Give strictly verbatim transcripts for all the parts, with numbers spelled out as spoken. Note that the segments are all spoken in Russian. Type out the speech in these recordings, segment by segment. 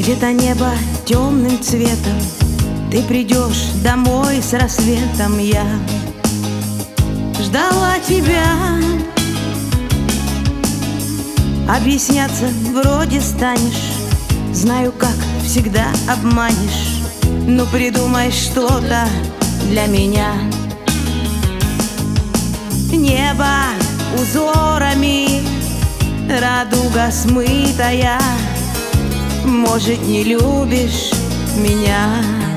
это небо темным цветом, ты придешь домой с рассветом. Я ждала тебя, объясняться вроде станешь, знаю, как всегда обманешь. Ну придумай что-то для меня. Небо узорами, радуга смытая, может, не любишь меня.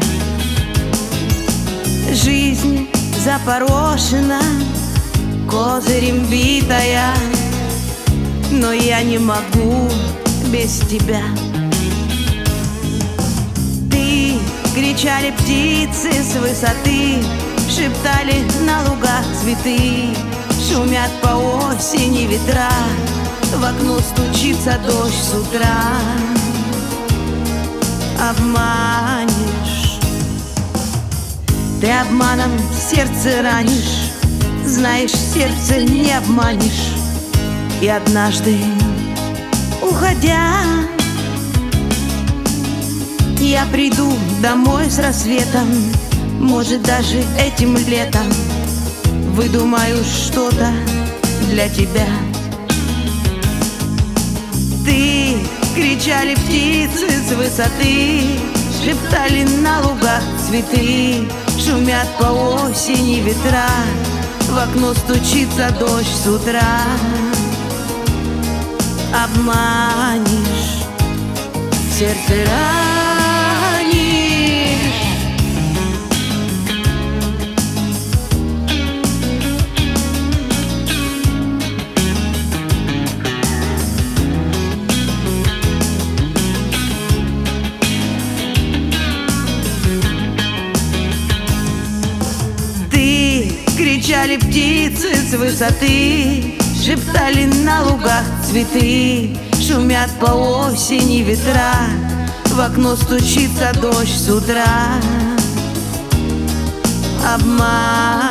Жизнь запорошена, козырем битая, но я не могу без тебя. Ты, кричали птицы с высоты, шептали на лугах цветы, шумят по осени ветра, в окно стучится дождь с утра. Обманешь, ты обманом сердце ранишь, знаешь, сердце не обманешь. И однажды, уходя, я приду домой с рассветом, может, даже этим летом выдумаю что-то для тебя. Ты, кричали птицы с высоты, шептали на лугах цветы, шумят по осени ветра, в окно стучится дождь с утра. Обманешь, сердце ранишь. Ты, кричали птицы с высоты, шептали на лугах цветы, шумят по осени ветра, в окно стучится дождь с утра. Обман